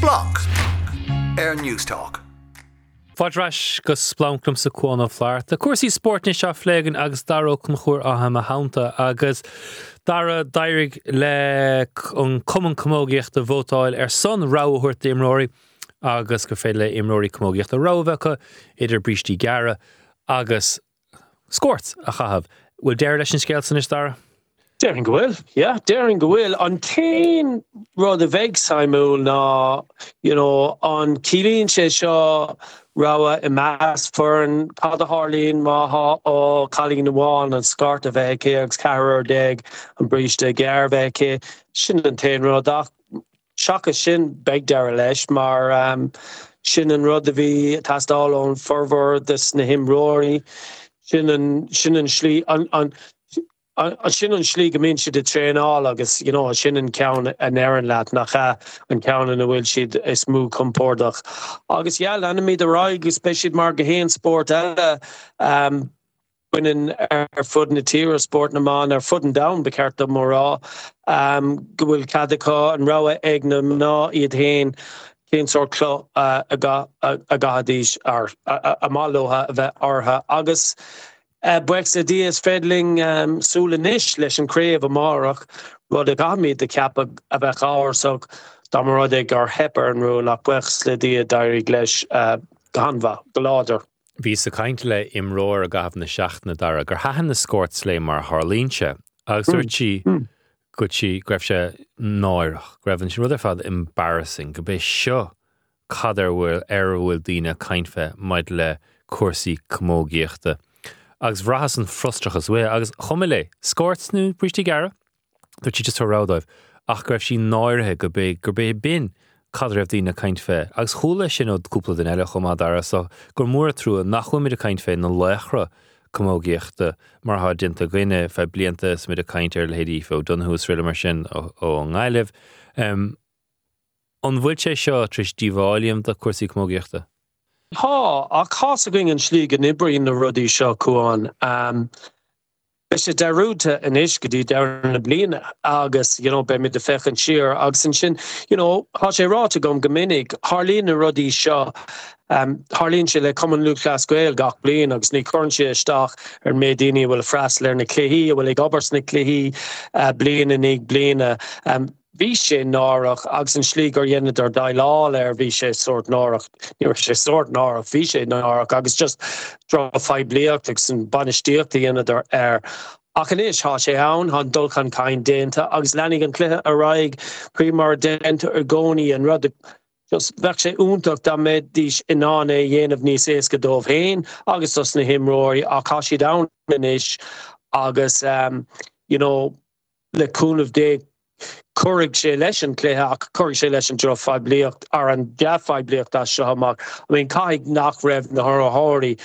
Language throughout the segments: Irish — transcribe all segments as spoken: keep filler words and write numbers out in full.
Blog Air News Talk. Fadras gus splánclum sa cuana fleart. The cuasaí sport ní seo phléigean agus daró chun chóir átha a haunta agus dara dairig le an cuman commógaíocht a bhótáil ar son ráhuairt imróí agus go féile le imróí commógaíocht a rábhecha idir bristí gara agus scórt a chahabh. Bhfuil deir leis an scéal san is dara? Daring go bhfuil, yeah, daring go bhfuil. An tain rud a bheith Simú ná, you know, an cílíonn sé seo Rawa i meas fern cad a Harlín maha ó Calín Amháin an scart a bheith cé agus cearar déag an bríste gear bheith cé sin an tain rud ach seacha sin beag deir leis mar um, sin an rud a bhí tastáil ón fervor dus na himróí sin an sin an slí an an An sin an slí go mín siad a tréáil agus, you know, sin an ceann an éan leat nach cha an ceann na bhfuil siad is mú compordach. Agus yeah, lena míad a ráig gus be siad mar go héan sport eile um, buinean ar fud na tíre sport na man ar fud an down becart do mórá um, go bhfuil cadachá an ráha ag na ná iad héin cén sort clo uh, a gahadís ar a málóha a bheith ortha agus Uh, Buex a Diaz Fedling um, Sula Nish leis an craobh amárach rud a gahamid de cap a bheith áir so damarad ag ar hepar an rú nach buex le dia dairig leis uh, gahanva, galáder. Bhí sa caint le imróir a gahabh na seachna dara gur hahan na scórt slé mar Harlínse agus dúirt si go si greibh sé náirech greibhann sin rud ar fad embarrassing go bé seo cadar bhfuil ar bhfuil daoine caintfe maid le cuasaí commógaíochta. Agus bhrachas an frustrachas bhé agus chumile scóirtnú bristí gara dúirt si just rádáibh ach greibh sí náirithe go bé gur bé bin cadar raibh daoine caint fé agus chúla sin ó cúpla den eile chumá dara so gur mór trúa nach chuid a caint fé na lechra commógaíochta mar há dinta gine fe blianta smid a caint ar le héadí fó donhús riile mar sin ó an gáileh um, an bhfuil sé seo tris díomháiliam de cuasaí commógaíochta? Ha, a casa going an slí gan ibrí na rudí seo cuaán. Um, Be sé darúta in iscadí dar na bliana agus, you know, be mi de fechan siar agus an sin, you know, há sé ráta gom gominnig, Harlín na rudí seo, um, Harlín sé le common lú clas gweil gach blian agus ní corn sé isteach ar médíní bhfuil freisler na cléhí, bhfuil ag obars na cléhí uh, blian in ag bliana. Um, Bhí sé nárach agus an slí gur dhéanad ar daileáil ar bhí sé sort nárach, níor sé sort nárach, bhí sé nárach agus just dro feidh bliacht agus an banistíocht dhéanad ar air. Ach an is há sé ann, há dulchan cain dénta agus lenig an cluthe a raig príomar dénta ar gcónaí an rud just bheith sé úntaach dá méid dís inána dhéanamh níos éasca dómh héin agus os na himróirí ach há si dán in is agus, um, you know, le cúnamh dé Curig sé leis an cléthe ach curig sé leis an dro feidh bliacht ar an de feidh bliacht a seo amach. I mean, caig nach raibh na thóirí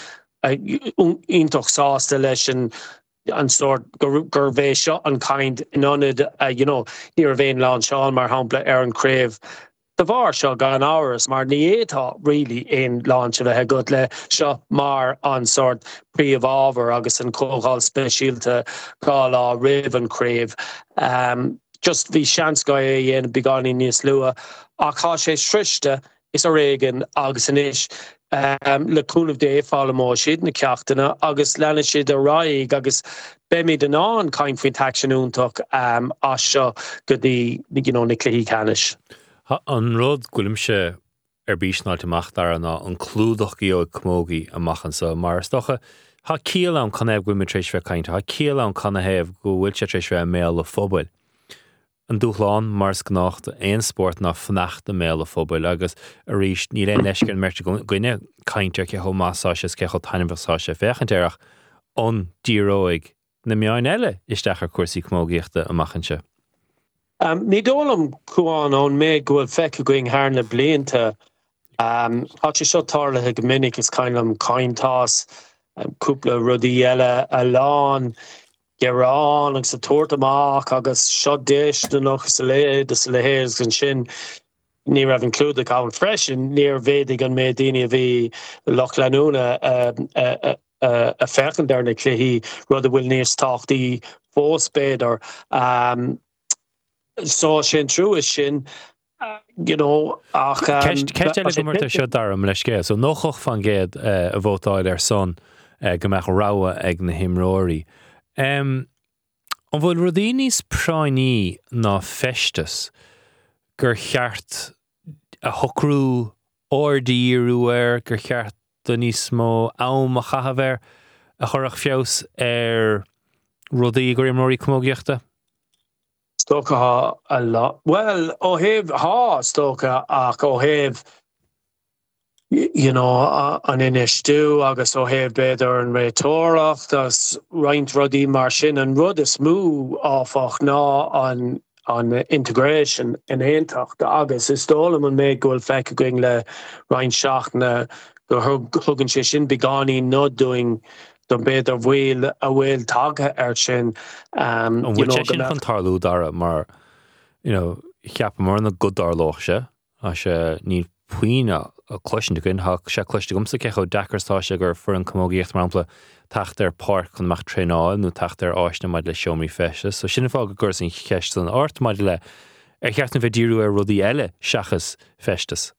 iontoch sásta leis an an sort gur bhéh seo an kind inionad, uh, you know, níor bhéon lán seán mar hampla ar an craobh. The bhar seo gan áras mar ní étá really in lán se bheith go le seo mar an sort príomh ábhar agus an cógáil speisialta cála rih an craobh. Um, Just bhí seans go é dhéanamh beánaí níos lua ach há sé sriste is a réigean agus an is um, le cúnamh dé fála mó siad na ceachtainna agus lena siad a ráig agus be míad an án caint faoin taxisiúntaach um, as seo go dtí you know, na cluichí canis. An rud gúilimse ar bísnáilt amach dar ná an clúdach ó commógaí amachchan sa mar stocha há cíal an cannéibh go trééis bheith cainte, há cíal an cannéibh go bhfuil sé trééis bheith mé le fóbail. An dúchláán mars gnácht éon sport ná fnacht a méle fóbail agus a ríis ní le leiscin merte goine caiintear ce thomásáise ce chu tainmhasáise fechantéireach ón díróig na meáin eile isteach ar cuasaí commógaíochta amachchanse. Um, ní dólam cuaán ón méid go bhfuil feice going thar na blianta. Um, Tá sé seo tarlathe go minic is cainlam caintás um, cúpla rudí eile a lán Gerán agus a tuairt amach agus seo déis na nach sa le de sa lehéas an sin ní raibh inclúda cáin freisin níor bhédig an méid daoine a bhí Loch Leanúna a fechan dar na cluichí rud a bhfuil níos táchtaí fós beidir. Um, so sin trú is sin you know, ach... Ceist eile go mórta seo daram leis cé, so nóchoch fan géad a bhótáil ar son gomach ráha ag na himróirí. Um, an bhfuil rudí níos práiní ná festas gur cheart a thocrú ordaíarú air gur cheart do níos mó am a chahabhar a chorach fios ar rudaí gur imróirí cumógiachta? Stocha ha a lot. Well, ó heh ha stocha ach ó heh you know, an inistú agus ó heh beidir an réitórach das roint rudaí mar sin an rud is mú áfach ná an an integration in éontacht agus is dólam an méid gohfuil feice going le roint seachna gur thugann sé sin beánaí nó doing don beidir bhfuil a bhfuil tagtha ar sin. Um, an bhfuil sé sin chun tarlú dara mar, you know, cheap mar na go darlóch se, a sé ní puoine a cloisian de gunn, hach sé cloiste gomsa cecho dacarstá sé gur fur an cumógaíocht mar ampla tacht ar park chun mach tréáil nó tacht ar áisna maid le seomí festas. So sinna fág gur sin ceist an ort maid le ar cheart na bheith díú ar rudaí eile seachas festas.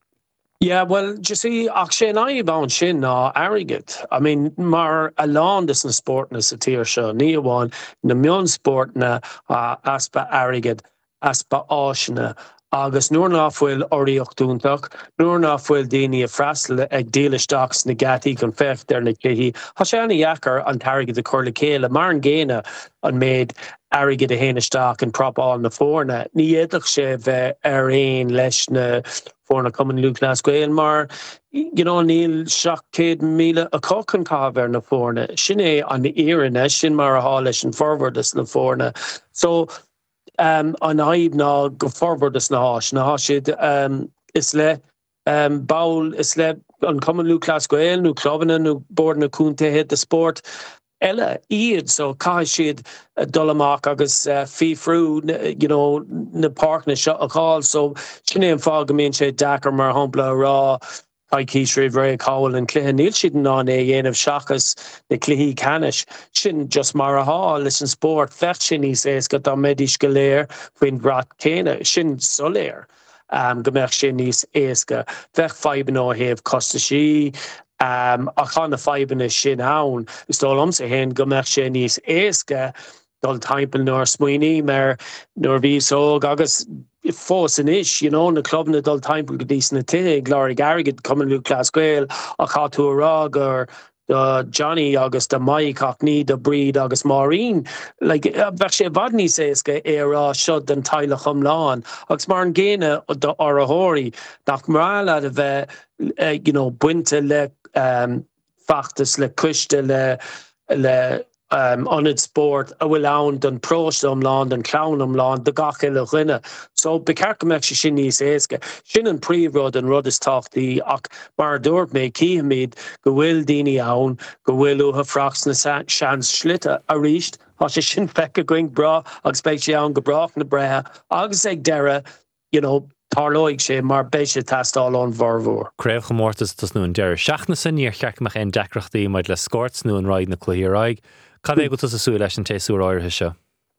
Yeah, well, you see, ach sé ná bán sin ná airgid. I mean, mar a lán is na sport na sa tíir seo, ní amháin na mion sport na uh, aspa airgid, aspa áisina, agus nuair ná bhfuil oríochtúntaach, nuair ná bhfuil daoine a freastal ag dílisteach na gataí chun fecht ar na cluichí. Tá sé anna dheacar an tairgid a chur le chéile, mar an ggéine an méid airgid a héanaisteach an propáil na fórna. Ní éadach sé bheith ar aon leis na fórna cumann Luke Glasgow mar, you know, níl seach céad míle a cochan cabhar na fórna. Sin é an éireanna, sin mar a há leis an forwardas na fórna. So, um, an aib ná go forwardas na hás. Na háisiid um, is le um, baul, is le an cumann Luke Glasgow, nó clubbanna, nó bord na cúnta head the sport. Ella iad so cai siad uh, dolamach agus uh, fifrú you know na park na shot a call so sinné an fág amíonn sé Dakar mar hampla rá cai císrí bhre cáil an cluiche níl siad ná é dhéanamh seachas na cluichí canis sin just mar a há leis an sport fecht sin níos éas go dá méidís go léir faoin brat céine sin soléir um, go mbeadh sin níos éasca fecht faiban ó héamh costa sí Um, a chan na faibanna sin ann, is dul amsa hen go meach sé níos éasca dul timpeall nóir smuoine mar nóir bhí sóg agus fós in ish, you know, na clubna dul timpeall go dtí na tithe glóir airgid cumann Luke Glasgow a cha tú ará gur the Johnny agus the Mike ach ní the Breed agus Maureen like bheith sé bhad níos éasca é rá siod den taile chumláin agus mar an ggéine do orthóirí nach mrála a bheith uh, you know, buinte le um, fachtas le cuiste le le um, onid sport a bhfuil ann don próiste umláin don clown umláin de gach eile rinne. So becerca meach sé sin níos éasca. Sin an príomhrud an rud is táchtaí ach mar dúirt mé cíhamid go bhfuil daoine ann go bhfuil utha frachs na sean slite a ríist tá sé sin feice going bra agus beidh sé ann go brach na brethe agus ag deire, you know, tarlóigh sé mar béise tastáil an bharmhór. Craobh chomórtas tas nó an deire seachna san níor cheachmach an deacreachtaí maid le scorts nó an ráid na cluichí ráig. Cad é go tas a súil leis an téasúr áirithe seo?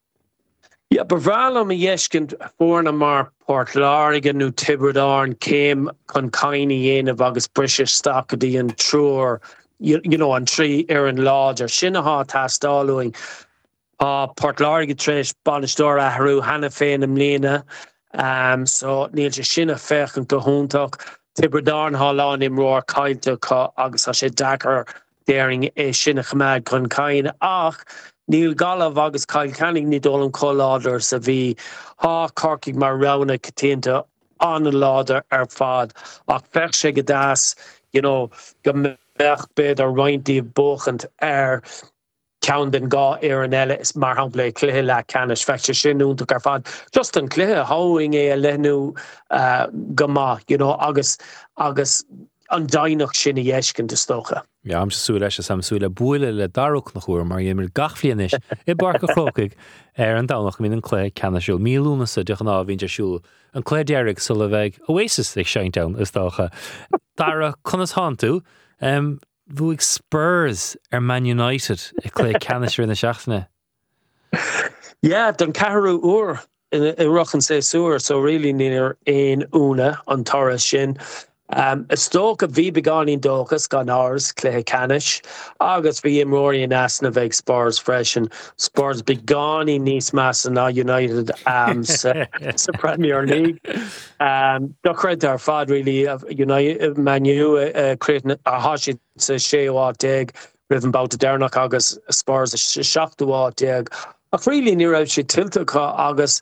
Ja, bevral am a yeshkent fórna mar Portláriga nó Tibredáin céim chun caine dhéanamh agus British stacadí an trúr, you, you know, an trí ar an láidir sinna há tastáilúing uh, Portláriga tréis banistóir ahrú hana féin am lína. Um, so níl sé sinna fechan go húntaach Tibredáin há lán imróir caiilte agus a sé Dakar déring é sinna chumad chun caine ach níl galamh agus Kyle Canning ní dul an choláidir sa bhí há corcaigh mar rana catínta an an láidir ar fad ach fech sé go dáas, you know, go meach bed ar rointíí buchant ar ceann den gá ar an eile is mar hampla cluiche le canis feice sin úntaach ar fad. Just an cluiche háing é a lenú uh, go maith, you know, agus agus an dainach sin a dhéiscin de stocha. Ja, am se súil leis sam súile buile le darúch nach chuair mar dhéimir gachflian is i barca chrócaigh ar an dánach mín an clé canasisiúil mílúnasa de an áhín siúil an clé deirigh sa le bheith Oasis ag Shinedown is dácha. Dara chunas háú, um, bhuaigh Spurs ar Man United i clé canasisiúil na seachtainna. Yeah, don ceathrú uair in i ruchan sé suúr, so really níor éon úna an toras sin. Um, a stoke of bhí beganín dóchas gan áras cléthe canis, agus bhí imróí in asna bheith Spurs freisin. Spurs beganín níos meas na United um, sa, sa Premier League. Um, Dochred ar fad really of United Man U uh, creating a hashid sa sé ó deg riven bout Dernach agus Spurs a seachta ó deg. Ach really ní raibh sé tiltach agus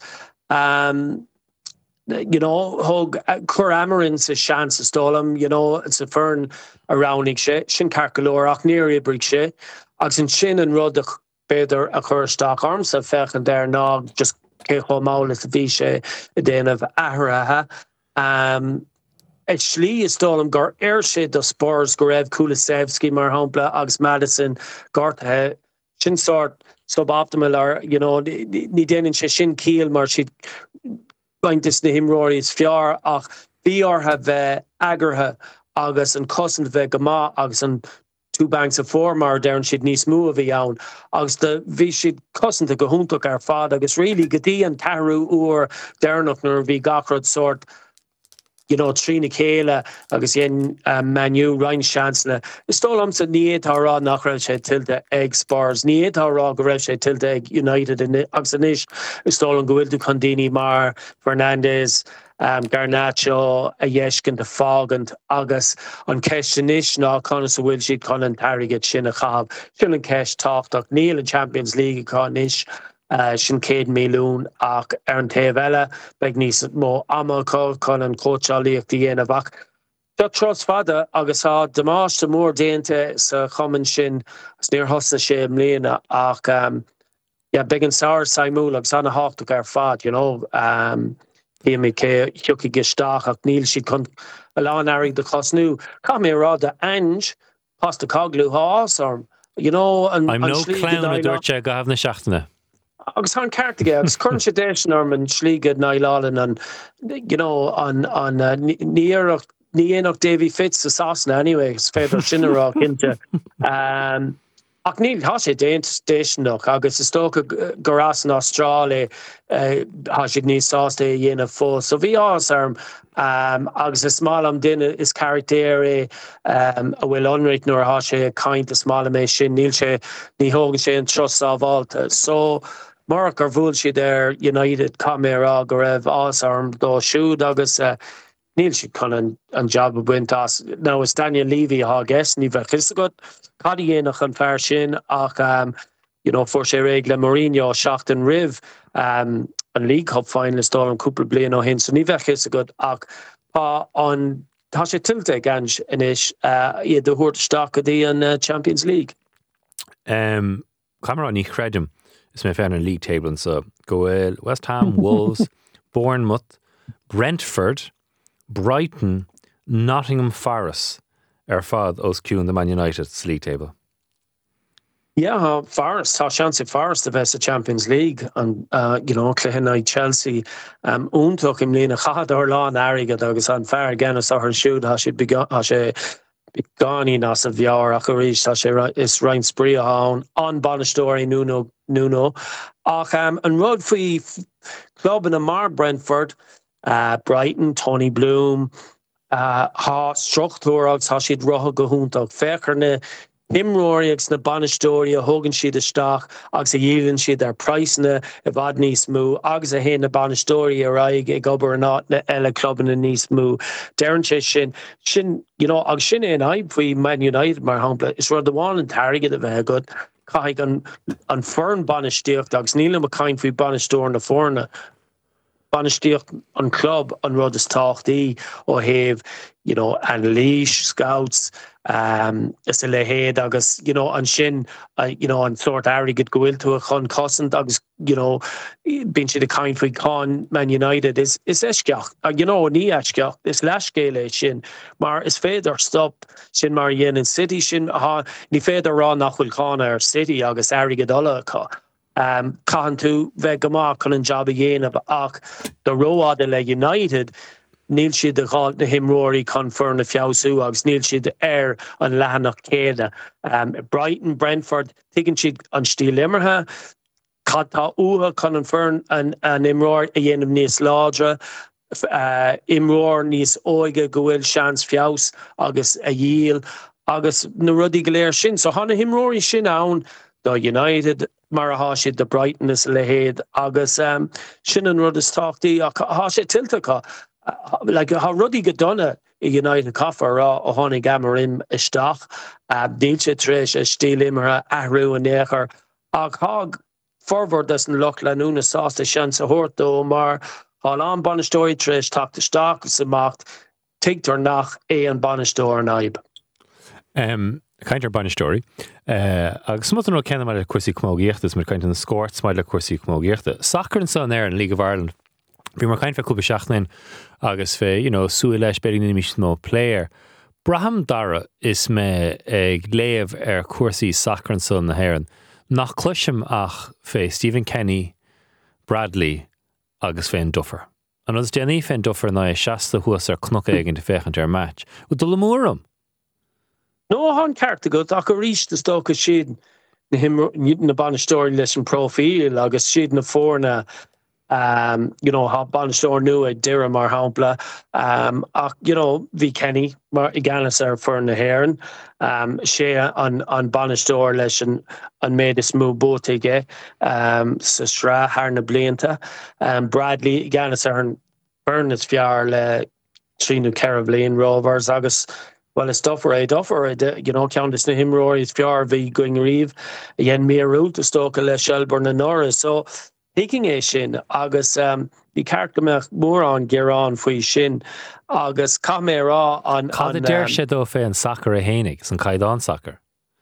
um, you know, hug cur amarin sa chance stolam, you know, it's a fern around she, shin carcalor ach near ibrig she, ag sin shin and rud beder a cur stock arms a fech and there nog just kecho maul at the vishe a den of ahraha. Um, et shli is stolam gar airshe the Spurs Gorev Kulisevsky mar hampla ags Madison Garthe shin sort suboptimal or, you know, ni den in shin keel mar she Baintis na himróí is fiar ach bhí ha bheith agartha agus an cosint bheith gama agus an two banks of four mar down siad níos mú a bhí ann agus de bhí siad cosint go húntaach ar fad agus really gotí an tarú uair Dernach nar bhí gachrod sort you know, Trina Céile agus yen um, Man U Ryan Chancellor. Is tólam sa ní étá rá nach raibh sé tilde ag Spurs, ní étá rá go raibh sé tilde ag United in agus anis. Is tólam go bhfuil tú Condini mar Fernandes, um, Garnacho, a Yeshkin de Fogant agus an ceist inis ná conna sa bhfuil siad con an tarigid sin a chab. Sin an ceist táchtach níl an Champions League cá inis. Uh, sin céad mílún ach ar an taobh eile beag níos mó amachá chun an cóteálaíocht dhéanamh ach. Tá tros fada agus á damáiste mór déanta sa chumann sin as níor thosa sé mbliana ach um, yeah, beag an saoir saimú agus anna háchtach ar fad, you know, um, hí cé thiúcaí gisteach ach níl siad chun a lán airí de chosnú. Cá mé rá de Ange pasta coglu hás orm, you know, an I'm an no slí clown a de dúirte go habh na seachtaine. agus han cartige agus current déisnorm an slígad nailálin an you know an an uh, níach níach Davy Fitz a sasna anyway is féidir sinará inte um ach níl há sé déint déisnach agus is tóca gorás an Austrrália uh, há siad níos sásta dhéanamh fós so bhí ás arm um, agus is smáil am duine is charactéir um, a bhfuil onrit nuair há sé caint a smála mé sin níl sé ní hógann sé an tros sábháilta so Mark ar bhúil siad ar United camera go raibh ás arm dó siúd agus uh, níl siad chun an, an job a buint as. Now is Daniel Levy a gas ní bheith chisagat cadí dhéanach an fear sin ach um, you know, for sé réig le Mourinho seacht an rih um, an League Cup finalist dá an cúpla bliain ó hin so ní bheith chisagat ach pá an tá sé tiltte gans inis uh, iad de thuirteach a dtí an uh, Champions League. Um, Camera ní chreidem. Is my fan in league table and so go West Ham, Wolves, Bournemouth, Brentford, Brighton, Nottingham Forest ar fad os ciún the Man United league table. Yeah, Forest, tá chance Forest the best Champions League and uh, you know, Clehenai Chelsea um úntoch im lína chahad ar lá airigad agus an fear again as ar siúd ha sé began ha sé Gani nas a bhear ach a ríis tá sé is rein sprí a hán an banistóirí Nuno Nuno ach um, an rud faoi club in a mar Brentford uh, Brighton, Tony Bloom uh, há struchtúr agus há siad rotha go húntaach fechar na himróíags na banistóirí a thugann siad isteach agus a dhéann siad ar praisna a bhad níos mú agus a hen na banistóirí a raig ag obair an áit na eile clubban na níos mú dearann sé sin sin you know agus sin éon aib faoi Man United mar hampla is rud amháin an tarigad a bheith agad caiig an an fern banistíocht agus níl am a caint faoi banistóir na fórna banistíocht an club an rud is táchtaí ó thaobh you know analís scouts um is a lehéad agus you know an sin uh, you know an sort airigid go bhfuil tú a chun cosint agus you know bin si de caint faoi cá Man United is is eisceach uh, you know ní eisceach is leiscéile sin mar is féidir stop sin mar dhéanaan City sin ha ní féidir rá nach bhfuil cána ar City agus airigid ola cá um caihan tú bheith gomach chun an job a dhéanamh ach do róáda le United níl siad de gáil na himróirí chun fear na fiabhsú agus níl siad ar an lehanach céile. Um, Brighton, Brentford, tuigeann siad an stíl imirthe, Cata uha con an fern an, an imroir a dhéanam níos ládra, uh, imroir níos óige go bhfuil seans fiaus agus a díal, agus na rudí go léir sin. So hána imróirí sin ann do United, mar a háisiid de Brighton is le héad, agus um, sin an rud is táchtaí, ach há sé tiltacha. Uh, like, há rudí go donna i United Cafa rá ó tháinig amarim isteach, uh, díl sé tréis a stíl imara ahrú a néchar, ach há forward as an loch leúna sásta sean sa hórtó, mar há an banistóirí tréis tácht isteach sa macht, tigtar nach é an banistóir an aib. Um, Kaintar banistóirí. Uh, agus smut an cenna mar a cuasí cmógíochtas mar kaint an scórt smaid le cuasí cmógíochta. Sacr an son air an League of Ireland. Bhí mar kaint fe cúpa seachnain agus fé, you know, súil leis beidir ní mis mó player. Braham Dara is me ag léamh ar cuasaí sacr an son na héireann. Nach cluisim ach fé Stephen Kenny, Bradley agus féin Duffer. An os déanaí féin Duffer na seasta huas ar cnocha agin de féchant ar match. U dul móram? No, han cearta go ach a ríis de stocha siad na him na banistóirí leis an profíl agus siad na fórna um, you know, ha banistóir nua dira mar hampla, um, ach, you know, bhí Kenny mar i gceannas ar fór na héireann, um, sé an, an banistóir leis an, an méid is mú bótaige um, sa srá thar na blianta. Um, Bradley i gceannas ar an burn is fiar le tríú Caribbean Rovers agus well, it's Duffer, eh, Duffer, eh, you know, Countess na himróirí is fiar bhí going riomh, yen mérú to stocha le Shelburne and Norris. So, taking é sin, agus um, bhí ceart meach mór an ghearán faoi sin, agus cá mé rá an... Cá de déir sé dó fé an sacr a hénig, san caidán sacr.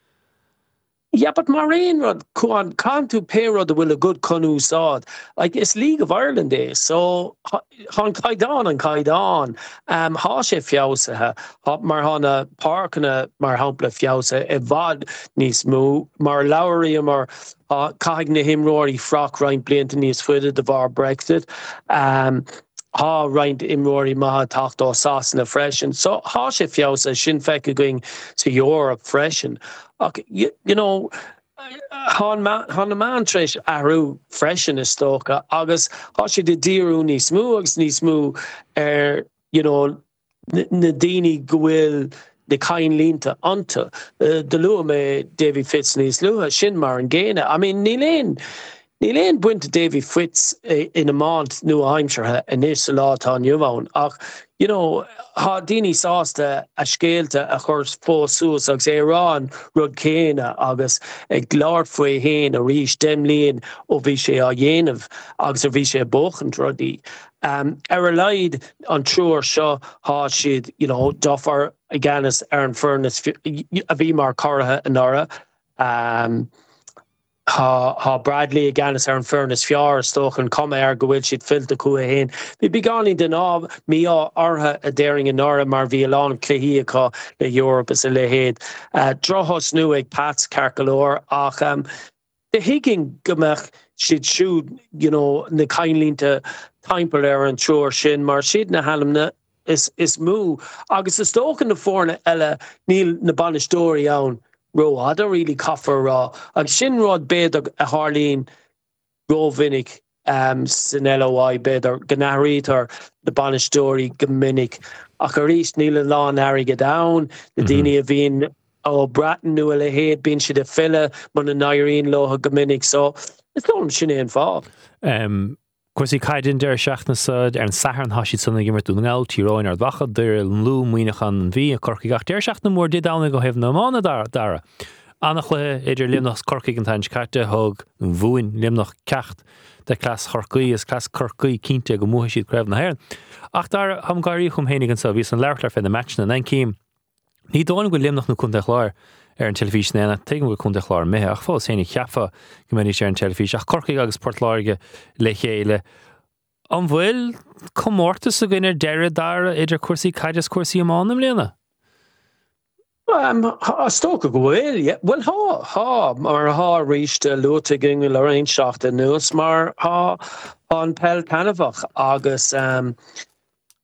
Yeah, but Marine rod can't can't to pay rod will a good cunu sod. Like it's League of Ireland day, so han kaidan and kaidan. Um hashe fiausa ha mar hana park na mar hampla fiausa evad nis mu mar Lowry mar uh kaigna him rory frock right blint nis footed the var Brexit. Um ha rind imrory maha tacht or sauce na freshen. So hashe fiausa shin feka going to Europe freshen. Okay, you, you know, han man han a man tresh aru freshen is stoka agus hashi de diru ni smooth agus ni smooth er you know nadini gwil the kind linta onto the lua me Davy Fitz nis lua shinmar and gaina. I mean Nilain Nilain went to Davy Fitz in a month New Hampshire and is a lot on you own. You know, ha dini sásta a scéalta a chur fós suas agus é rán rud céine agus ag glár faoi héin a ríis dem líon ó bhí sé á dhéanamh agus a bhí sé bóchant rudaí. Um, ar a leid an trúr seo há siad, you know, Duffer a gceannas ar an furnace a bhí mar cortha an ara. Um, Ha ha Bradley again as ar an furnace fiar stoch and come air go bhfuil siad filta cua héin. Bhí beganí den áb mí á ortha a déring an nora mar bhí alán cléhiacha le Europe is a le héad. Uh, Drochos nu ag Pats Carcalor ach um, de higging gomach siad siúd, you know, na cainlínta timper ar an trúr sin mar siad na halamna is is mú agus is stoch na fórna eile níl na banistóirí ann Ro, I don't really cover raw. I'm shin rod bed a Harleen Ro Vinnick, um, Sinello I bed or Ganarit or the Banish story, Gaminik, Akarish Neil and Lawn Harry get down, the Dini Avin, oh, Bratton knew a head, being shit a fella, but an Irene Loha Gaminik. So it's not shin involved. Um, Cuasí caiidin deir seachna sad ar an sathar an hasí sanna gimar dún gáil tíráin ar bhacha deir an lú muoinechan an bhí a corcaí gach deir seachna mór dé dána go hebh na mána dara. Annach le idir limnach corcaí an tainch carte thug an bhuain limnach cecht de clas chorcaí is clas corcaí cínte go mútha siad creibh na héireann. Ach dar ham garí chum hénig an sa bhí an leirlar fé na match na nine cím. Ní dóna go limnach na cúnta chláir ar an telefís na teigim go cúnta chláir methe ach fós hénig cheafa go mbeidh sé ar an telefís ach corcaí agus portláirge le chéile. An bhfuil comórtas a gine deire dara idir cuasaí caiideas cuasaí amánam léana? Um, a stoka go bhfuil, yeah. Well, ha, ha, mar ha ríiste luata ginge le réon seachta nuas mar ha an pel canavach agus um,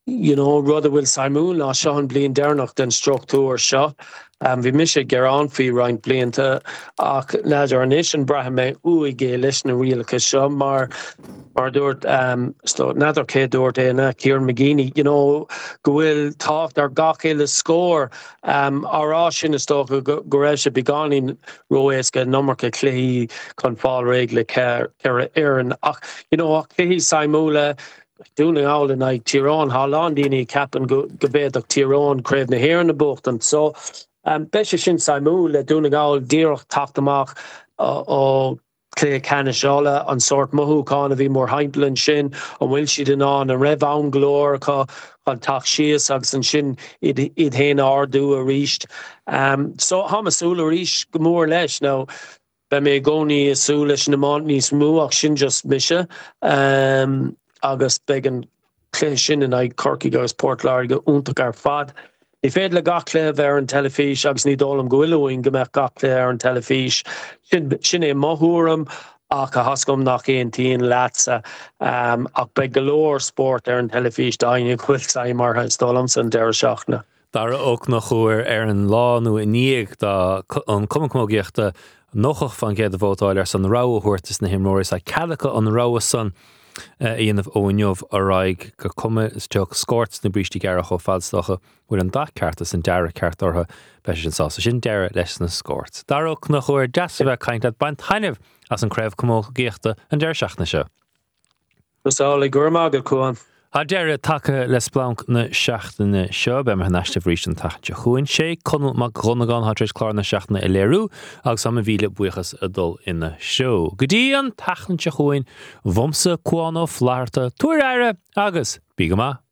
you know, rudder will Simon ná Sean blian dernach den structúr seo. Um, vi mis ger an fi rein blianta ach nadidir an isin brahe me ui ge leis na rialcha seo mar mar dúirt um, sto nadidir cé dúirt éna Kieran McGeaney, you know, go bhfuil tácht ar gach éile scór um, árá sin is sto go go raibh se beganin roéisce nummarcha cléí chun fáil régle ceir ar éan ach, you know, ach cléí Simúla Dúna áil in ag Tyrone Holland dini capan go béadach Tyrone craibh na héir na bucht and so um, Beise sin Simú le dúna áil díreach taachtamach ó clé canishála an sort mothúcáin a bhí mór haimplan sin an bhfuil siad in an an raibh an glór chu an taach sios agus an sin iad iad héana ardú a ríist. Um, so hamasúla ríist go mór leis now be mé gcónaí asú leis na máint níos mú ach sin just mise. Um, agus began clé sin in ag Corky agus Portlair go úntaach ar fad. Ní féad le gach léamh ar an telefís agus ní dólam go bhfuilúin go mbeadh gach léamh ar an telefís. Sin, sin é mothúram ach a hascom nach éon tíon leatsa um, ach be golóir sport ar an telefís daine chuil saimar has dólam san deir seachna. Dar ook nog oor er een law nu in nieg da een komkomogiechte nochach van gede votailers san rauwe hoort is na himroris a calica an rauwe son een of owenjov araig go komme is joke scorts na bristi garach of fadstoche with een dakkaart in dare kaart orha beshin sausage in dare les na scorts. Dar ook nog oor jaswe kind dat band heinev as een krev komogiechte en der schachne se. Dus al ik gurmagel koan. Ha dere take les blanc na seachtainna seo be mar neiste bhrí an tachte chuin sé conal mag runnaán hadris chlár na seachtainna i léirú agus sam bhíle buchas a dul ina seo. Go dtí an tachanse chuin bhomsa cuánó fláirta tuaire agus bí go maith.